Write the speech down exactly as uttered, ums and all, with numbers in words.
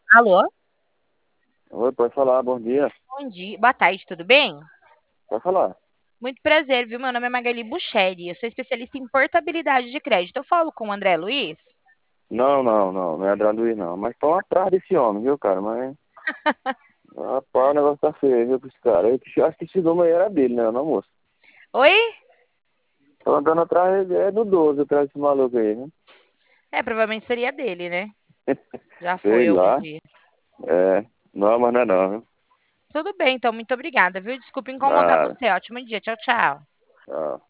Alô? Oi, pode falar, bom dia. Bom dia. Boa tarde, tudo bem? Pode falar. Muito prazer, viu? Meu nome é Magali Bucheri. Eu sou especialista em portabilidade de crédito. Eu falo com o André Luiz? Não, não, não, não é Adriano Luiz, não. Mas estão atrás desse homem, viu, cara? Mas, rapaz, o negócio tá feio, viu, pra esse cara. Eu que- acho que esse número aí era dele, né, não, moço? Oi? Estão andando atrás, é do doze, atrás desse maluco aí, né? É, provavelmente seria dele, né? Já Sei foi algum lá. dia. É, não, mas não é não, viu? Tudo bem, então, muito obrigada, viu? Desculpa incomodar Nada. você. Ótimo dia. Tchau, tchau. Tchau.